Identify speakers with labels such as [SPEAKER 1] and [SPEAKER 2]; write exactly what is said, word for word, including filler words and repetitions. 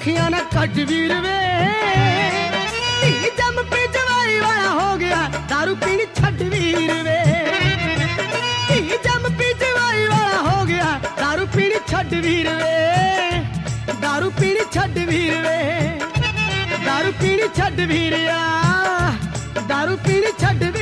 [SPEAKER 1] अखियां ना कट वीर वे धी जम पे जवाई वाला हो गया दारू पीनी छड वीर वे धी जम पे जवाई वाला हो गया दारू पीनी छड वीर वे दारू पीनी छड वीर वे दारू पीनी छड वीरिया दारू पीनी छड